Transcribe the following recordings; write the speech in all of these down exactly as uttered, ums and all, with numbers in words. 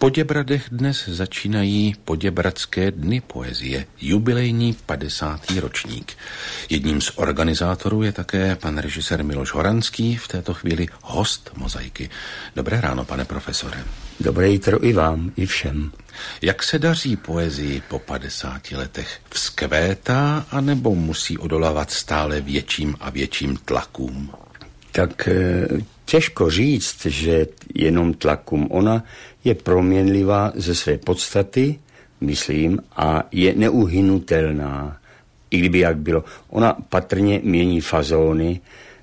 Poděbradech dnes začínají Poděbradské dny poezie, jubilejní padesátý ročník. Jedním z organizátorů je také pan režisér Miloš Horanský, v této chvíli host Mozaiky. Dobré ráno, pane profesore. Dobré jitro i vám, i všem. Jak se daří poezii po padesáti letech? Vzkvétá, anebo musí odolávat stále větším a větším tlakům? Tak těžko říct, že jenom tlakům. Ona je proměnlivá ze své podstaty, myslím, a je neuhynutelná. I kdyby jak bylo. Ona patrně mění fazóny,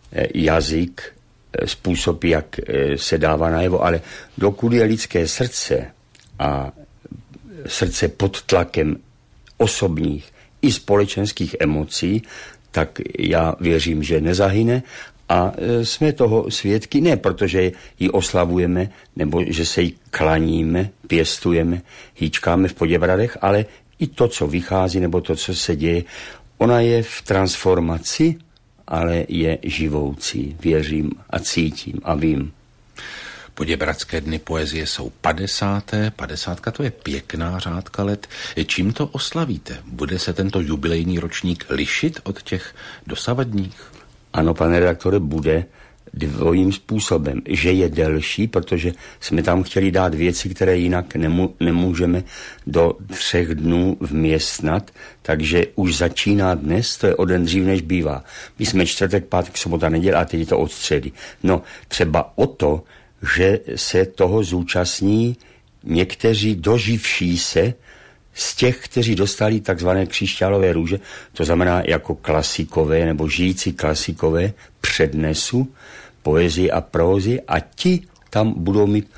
jazyk, způsob, jak se dává najevo, ale dokud je lidské srdce a srdce pod tlakem osobních i společenských emocí, tak já věřím, že nezahyne. A jsme toho svědky, ne protože ji oslavujeme, nebo že se jí klaníme, pěstujeme, hýčkáme v Poděbradech, ale i to, co vychází, nebo to, co se děje. Ona je v transformaci, ale je živoucí, věřím a cítím a vím. Poděbradské dny poezie jsou padesáté. Padesátka to je pěkná řádka let. Čím to oslavíte? Bude se tento jubilejní ročník lišit od těch dosavadních? Ano, pane redaktore, bude dvojím způsobem. Že je delší, protože jsme tam chtěli dát věci, které jinak nemů- nemůžeme do třech dnů vměstnat, takže už začíná dnes, to je o den dřív, než bývá. My jsme čtvrtek, pátek, sobota, neděle a teď je to od středy. No, třeba o to, že se toho zúčastní někteří doživší se z těch, kteří dostali takzvané křišťálové růže, to znamená jako klasikové nebo žijící klasikové přednesu poezii a prózy, a ti tam budou mít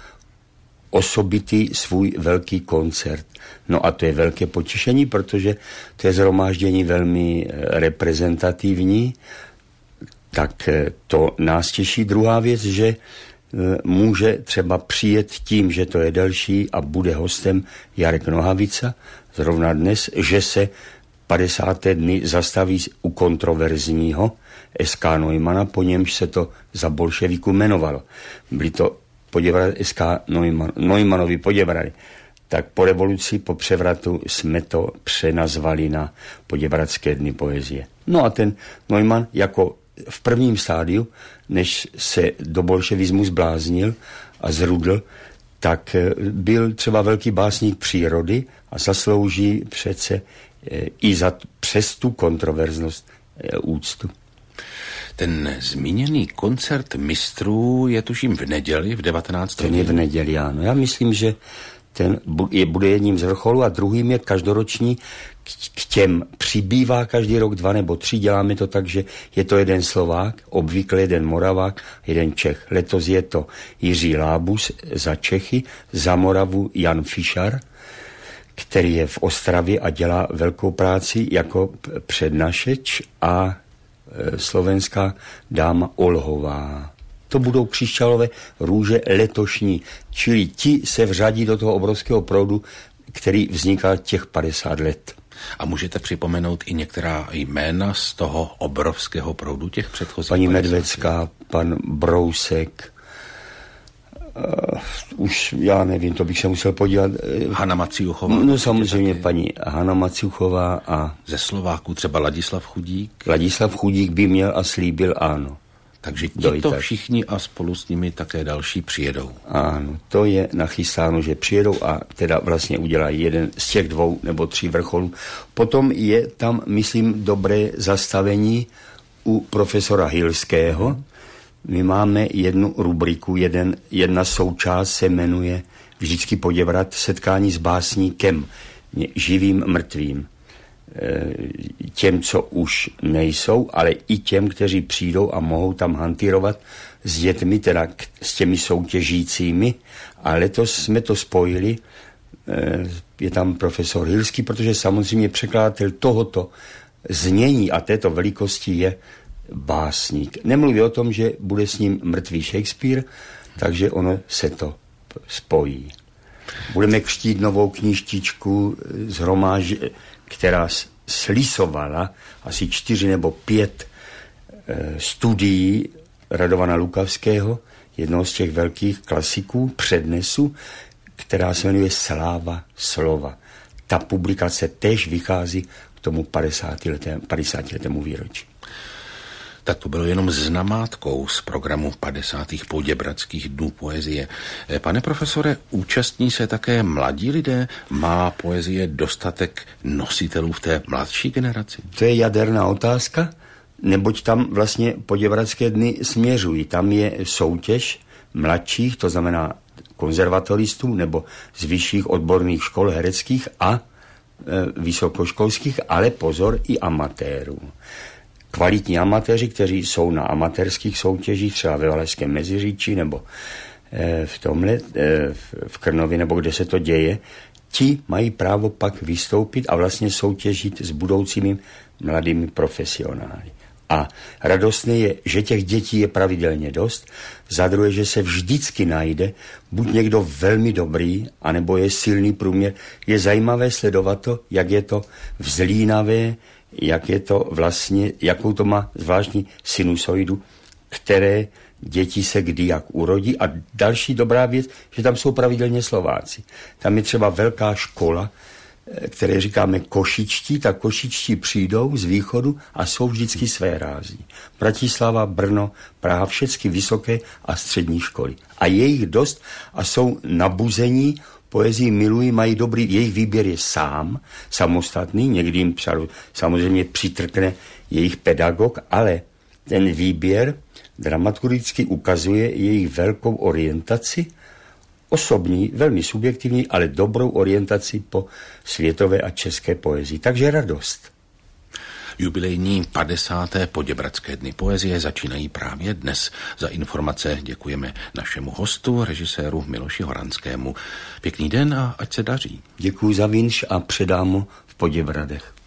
osobitý svůj velký koncert. No a to je velké potěšení, protože to je shromáždění velmi reprezentativní, tak to nás těší. Druhá věc, že může třeba přijet tím, že to je delší a bude hostem Jarek Nohavica, zrovna dnes, že se padesáté dny zastaví u kontroverzního S K Neumana, po němž se to za bolševiku jmenovalo. Byli to Poděbrady, S K Neumann, Neumanovi Poděbrady. Tak po revoluci, po převratu jsme to přenazvali na Poděbradské dny poezie. No a ten Neumann jako v prvním stádiu, než se do bolševismu zbláznil a zrudl, tak byl třeba velký básník přírody a zaslouží přece i za přes tu kontroverznost úctu. Ten zmíněný koncert mistrů je tuším v neděli v devatenáct hodin. Ten je v neděli, ano. Já myslím, že ten je, bude jedním z vrcholů a druhým je každoroční. K těm přibývá každý rok dva nebo tři. Děláme to tak, že je to jeden Slovák, obvykle jeden Moravák, jeden Čech. Letos je to Jiří Lábus za Čechy, za Moravu Jan Fišar, který je v Ostravě a dělá velkou práci jako přednašeč, a e, slovenská dáma Olhová. To budou křišťálové růže letošní, čili ti se vřadí do toho obrovského proudu, který vznikal těch padesát let. A můžete připomenout i některá jména z toho obrovského proudu těch předchozích? Paní Medvecká, pan Brousek, uh, už já nevím, to bych se musel podívat. Hana Maciuchová. No samozřejmě taky. Paní Hana Maciuchová a... Ze Slováků třeba Ladislav Chudík? Ladislav Chudík by měl a slíbil, ano. Takže tito všichni a spolu s nimi také další přijedou. Ano, to je nachystáno, že přijedou a teda vlastně udělají jeden z těch dvou nebo tří vrcholů. Potom je tam, myslím, dobré zastavení u profesora Hilského. My máme jednu rubriku, jeden, jedna součást se jmenuje vždycky Poděbrad setkání s básníkem, živým, mrtvým. Těm, co už nejsou, ale i těm, kteří přijdou a mohou tam hantírovat s dětmi, teda s těmi soutěžícími. A letos jsme to spojili, je tam profesor Hilský, protože samozřejmě překladatel tohoto znění a této velikosti je básník. Nemluví o tom, že bude s ním mrtvý Shakespeare, takže ono se to spojí. Budeme křtít novou knížtičku zhromáž, která slisovala asi čtyři nebo pět e, studií Radovana Lukavského, jednoho z těch velkých klasiků přednesu, která se jmenuje Sláva slova. Ta publikace též vychází k tomu padesátiletému výročí. Tak to bylo jenom s namátkou z programu padesátých Poděbradských dnů poezie. Pane profesore, účastní se také mladí lidé? Má poezie dostatek nositelů v té mladší generaci? To je jaderná otázka, neboť tam vlastně Poděbradské dny směřují. Tam je soutěž mladších, to znamená konzervatoristů nebo z vyšších odborných škol hereckých a e, vysokoškolských, ale pozor, i amatérů. Kvalitní amatéři, kteří jsou na amatérských soutěžích, třeba ve Valašském Meziříčí nebo e, v tomhle, e, v Krnově, nebo kde se to děje, ti mají právo pak vystoupit a vlastně soutěžit s budoucími mladými profesionály. A radostné je, že těch dětí je pravidelně dost, za druhé, že se vždycky najde buď někdo velmi dobrý, anebo je silný průměr. Je zajímavé sledovat to, jak je to vzlínavé, jak je to vlastně, jakou to má zvláštní sinusoidu, které děti se kdy jak urodí. A další dobrá věc, že tam jsou pravidelně Slováci. Tam je třeba velká škola, které říkáme košičtí, tak košičtí přijdou z východu a jsou vždycky své rází. Bratislava, Brno, Praha, všechny vysoké a střední školy. A je jich dost a jsou nabuzení, poezii milují, mají dobrý, jejich výběr je sám, samostatný, někdy jim samozřejmě přitrkne jejich pedagog, ale ten výběr dramaturgicky ukazuje jejich velkou orientaci, osobní, velmi subjektivní, ale dobrou orientaci po světové a české poezii. Takže radost. Jubilejní padesáté Poděbradské dny poezie začínají právě dnes. Za informace děkujeme našemu hostu, režiséru Miloši Horanskému. Pěkný den a ať se daří. Děkuji za vinš a předám mu v Poděbradech.